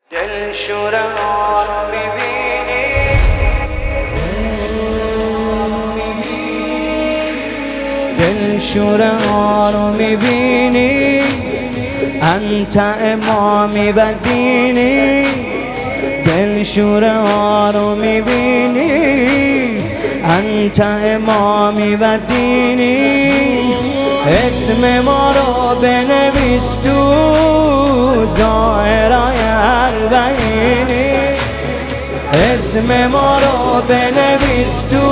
دلشوره ها رو میبینی، دلشوره ها رو میبینی، انت امامی و دینی. دلشوره ها رو میبینی، انت امامی و دینی. اسم ما رو بنویس تو ظاهرای اربعینی، اسم ما رو بنویس تو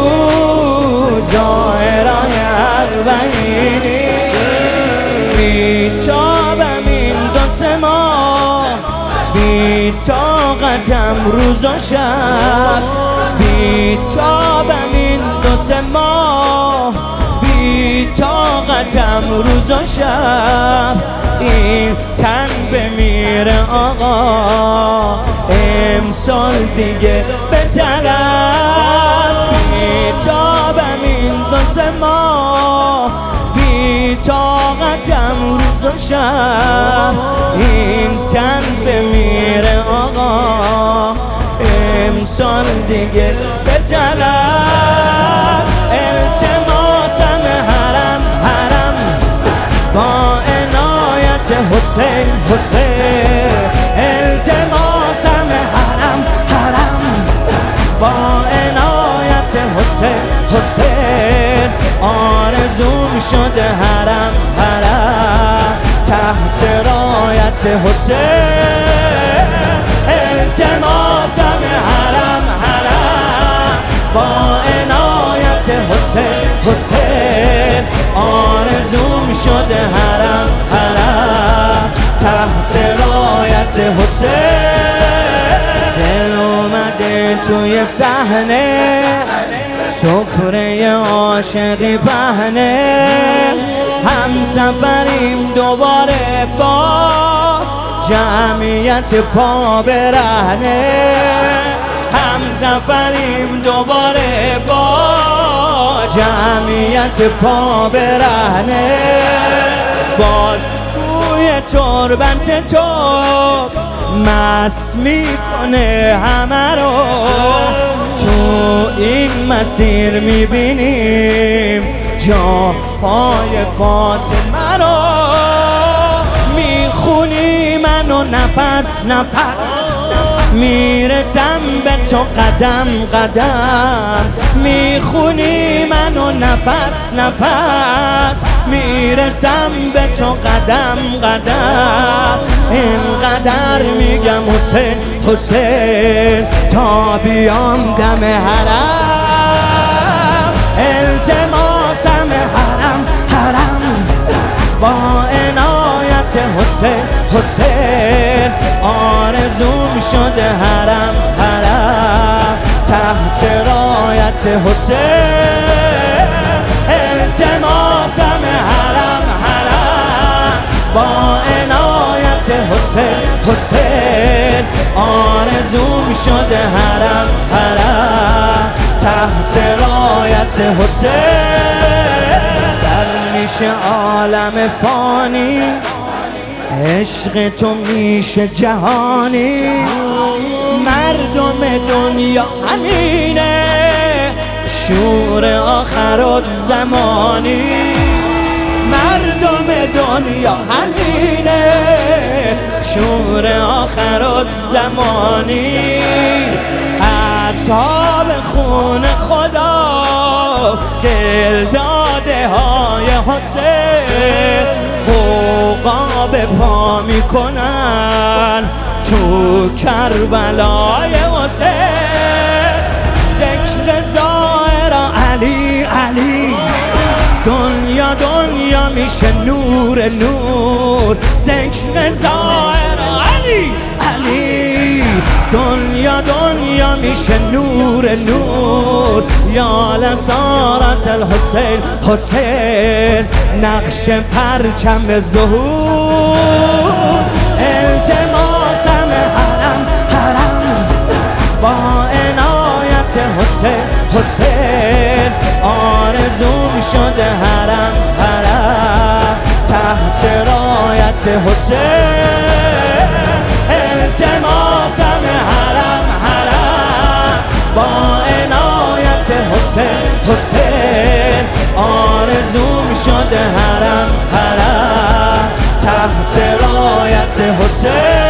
ظاهرای اربعینی. بیتابم این دو سه ماه، بی‌طاقتم روز و شب، بیتابم این دو سه ماه، بی‌طاقتم روز و شب. این تن بمیره آقا، امسال دیگه به طلب. بیتابم این دو سه ماه، بی‌طاقتم روز و شب. این تن بمیره آقا، امسال دیگه به طلب. التماسم حرم حرم با عنایت حسین حسین، التماسم حرم حرم با عنایت حسین حسین. آرزوم شده حرم حرم تحت رایت حسین، التماسم حرم حرم با عنایت حسین حسین. آرزوم شده حرم حرم تحت رایت حسین. دل اومده توی صحنه، سفره عاشقی پهنه. هم سفریم دوباره با جمعیت پا برهنه، هم سفریم دوباره با جمعیت پا برهنه. باز بوی تربت تو مست میکنه همه رو، تو این مسیر میبینیم جاهای فاطمه رو. میخونی منو نفس نفس، میرسم به تو قدم قدم. میخونی منو نفس نفس، میرسم به تو قدم قدم. اینقدر میگم حسین حسین تا بیام دم حرم. التماسم حرم حرم با عنایت حسین حسین. آرزوم شده حرم حرم تحت رایت حسین، التماسم حرم حرم با عنایت حسین حسین. آرزوم شده حرم حرم تحت رایت حسین. سر میشه عالم فانی، عشق تو میشه جهانی. مردم دنیا همینه، شور آخر زمانی. مردم دنیا همینه، شور آخر زمانی. اصحاب خون خدا، دلداده های حسین، غوغا به پا میکنن تو کربلای حسین. ذکر ظاهر علی علی، دنیا دنیا میشه نور نور. ذکر ظاهر علی علی، دنیا دنیا میشه نور نور. یا لسارت الحسین حسین، نقش پرچم ظهور. التماسم حرم حرم با عنایت حسین حسین. آرزوم شده حرم حرم تحت رایت حسین، التماس حسین آرزوم شده حرم حرم تحت رایت حسین